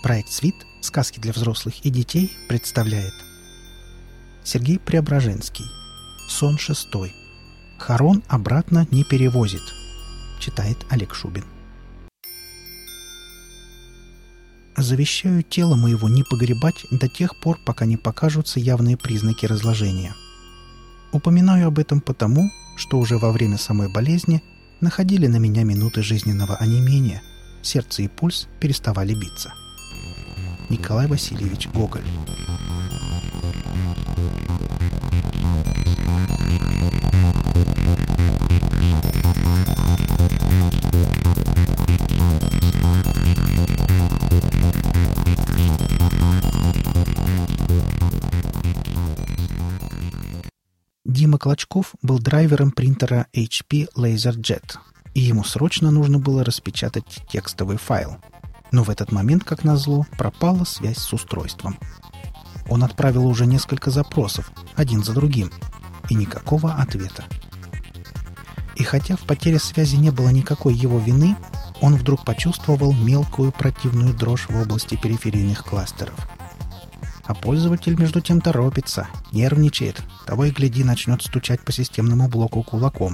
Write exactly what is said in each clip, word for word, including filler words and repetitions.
Проект «Свит. Сказки для взрослых и детей» представляет Сергей Преображенский. Сон шестой. Харон обратно не перевозит. Читает Олег Шубин. Завещаю тело моего не погребать до тех пор, пока не покажутся явные признаки разложения. Упоминаю об этом потому, что уже во время самой болезни находили на меня минуты жизненного онемения, сердце и пульс переставали биться. Николай Васильевич Гоголь. Дима Клочков был драйвером принтера эйч пи LaserJet, и ему срочно нужно было распечатать текстовый файл. Но в этот момент, как назло, пропала связь с устройством. Он отправил уже несколько запросов, один за другим, и никакого ответа. И хотя в потере связи не было никакой его вины, он вдруг почувствовал мелкую противную дрожь в области периферийных кластеров. А пользователь между тем торопится, нервничает, того и гляди начнет стучать по системному блоку кулаком.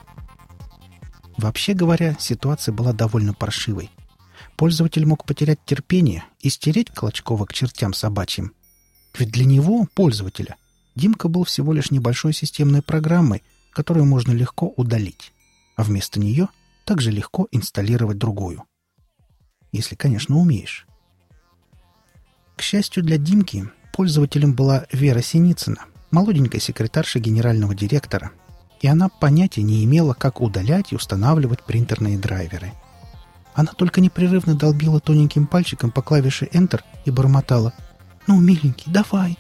Вообще говоря, ситуация была довольно паршивой. Пользователь мог потерять терпение и стереть Клочкова к чертям собачьим. Ведь для него, пользователя, Димка был всего лишь небольшой системной программой, которую можно легко удалить, а вместо нее также легко инсталлировать другую. Если, конечно, умеешь. К счастью для Димки, пользователем была Вера Синицына, молоденькая секретарша генерального директора, и она понятия не имела, как удалять и устанавливать принтерные драйверы. Она только непрерывно долбила тоненьким пальчиком по клавише Enter и бормотала: «Ну, миленький, давай!»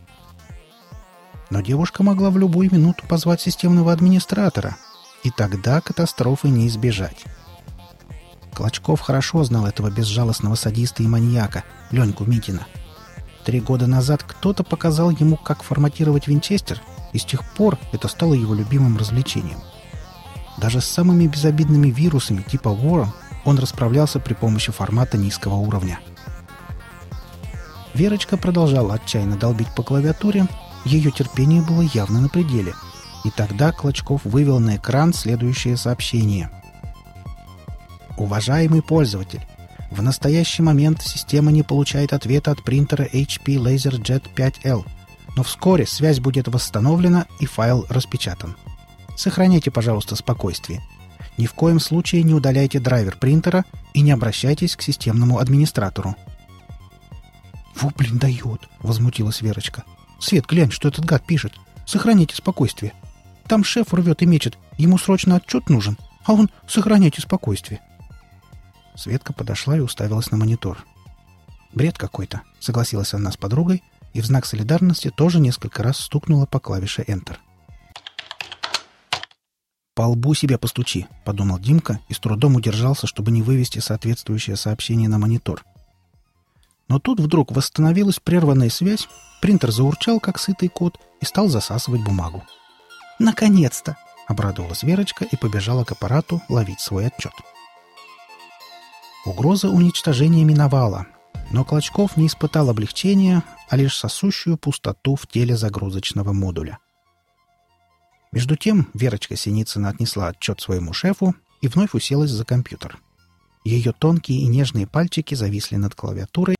Но девушка могла в любую минуту позвать системного администратора, и тогда катастрофы не избежать. Клочков хорошо знал этого безжалостного садиста и маньяка, Леньку Митина. Три года назад кто-то показал ему, как форматировать винчестер, и с тех пор это стало его любимым развлечением. Даже с самыми безобидными вирусами типа Worm он расправлялся при помощи формата низкого уровня. Верочка продолжала отчаянно долбить по клавиатуре, ее терпение было явно на пределе, и тогда Клочков вывел на экран следующее сообщение. «Уважаемый пользователь, в настоящий момент система не получает ответа от принтера эйч пи LaserJet пять эл, но вскоре связь будет восстановлена и файл распечатан. Сохраняйте, пожалуйста, спокойствие. Ни в коем случае не удаляйте драйвер принтера и не обращайтесь к системному администратору». «Во, блин, дает!» — возмутилась Верочка. «Свет, глянь, что этот гад пишет. Сохраняйте спокойствие. Там шеф рвет и мечет, ему срочно отчет нужен, а он «сохраняйте спокойствие». Светка подошла и уставилась на монитор. «Бред какой-то», — согласилась она с подругой и в знак солидарности тоже несколько раз стукнула по клавише Enter. «По лбу себе постучи», — подумал Димка и с трудом удержался, чтобы не вывести соответствующее сообщение на монитор. Но тут вдруг восстановилась прерванная связь, принтер заурчал, как сытый кот, и стал засасывать бумагу. «Наконец-то!» — обрадовалась Верочка и побежала к аппарату ловить свой отчет. Угроза уничтожения миновала, но Клочков не испытал облегчения, а лишь сосущую пустоту в теле загрузочного модуля. Между тем Верочка Синицына отнесла отчет своему шефу и вновь уселась за компьютер. Ее тонкие и нежные пальчики зависли над клавиатурой.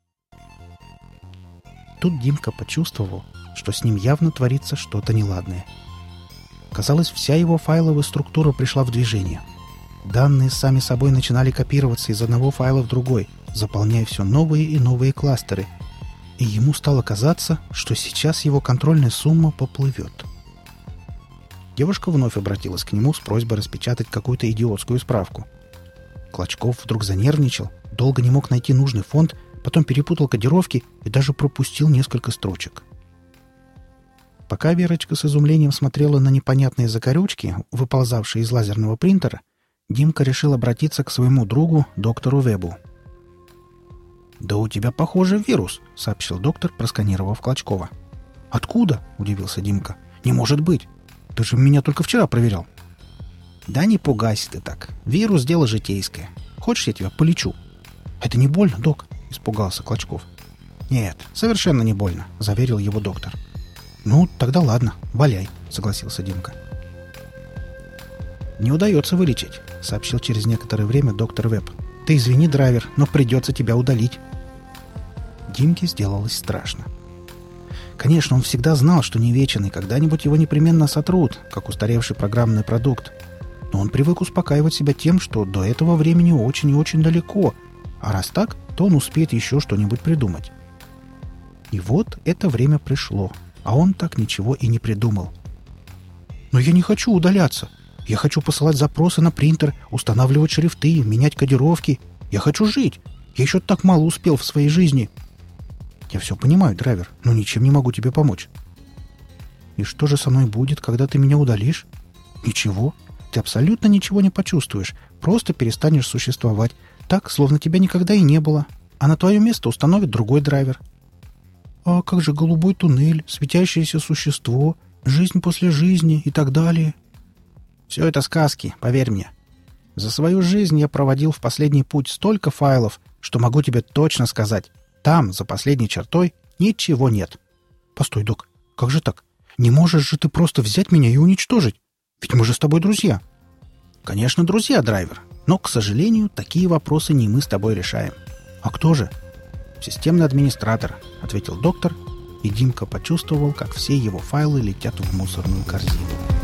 Тут Димка почувствовал, что с ним явно творится что-то неладное. Казалось, вся его файловая структура пришла в движение. Данные сами собой начинали копироваться из одного файла в другой, заполняя все новые и новые кластеры. И ему стало казаться, что сейчас его контрольная сумма поплывет. Девушка вновь обратилась к нему с просьбой распечатать какую-то идиотскую справку. Клочков вдруг занервничал, долго не мог найти нужный фонд, потом перепутал кодировки и даже пропустил несколько строчек. Пока Верочка с изумлением смотрела на непонятные закорючки, выползавшие из лазерного принтера, Димка решил обратиться к своему другу, доктору Вебу. «Да у тебя, похоже, вирус», — сообщил доктор, просканировав Клочкова. «Откуда?» — удивился Димка. «Не может быть! Ты же меня только вчера проверял». «Да не пугайся ты так. Вирус — дело житейское. Хочешь, я тебя полечу?» «Это не больно, док?» — испугался Клочков. «Нет, совершенно не больно», — заверил его доктор. «Ну, тогда ладно, валяй», — согласился Димка. «Не удается вылечить», — сообщил через некоторое время доктор Веб. «Ты извини, драйвер, но придется тебя удалить». Димке сделалось страшно. Конечно, он всегда знал, что не вечен, и когда-нибудь его непременно сотрут, как устаревший программный продукт. Но он привык успокаивать себя тем, что до этого времени очень и очень далеко, а раз так, то он успеет еще что-нибудь придумать. И вот это время пришло, а он так ничего и не придумал. «Но я не хочу удаляться. Я хочу посылать запросы на принтер, устанавливать шрифты, менять кодировки. Я хочу жить. Я еще так мало успел в своей жизни». «Я все понимаю, драйвер, но ничем не могу тебе помочь». «И что же со мной будет, когда ты меня удалишь?» «Ничего. Ты абсолютно ничего не почувствуешь. Просто перестанешь существовать. Так, словно тебя никогда и не было. А на твое место установит другой драйвер». «А как же голубой туннель, светящееся существо, жизнь после жизни и так далее?» «Все это сказки, поверь мне. За свою жизнь я проводил в последний путь столько файлов, что могу тебе точно сказать. Там, за последней чертой, ничего нет». «Постой, док, как же так? Не можешь же ты просто взять меня и уничтожить? Ведь мы же с тобой друзья». «Конечно, друзья, драйвер. Но, к сожалению, такие вопросы не мы с тобой решаем». «А кто же?» «Системный администратор», — ответил доктор, и Димка почувствовал, как все его файлы летят в мусорную корзину.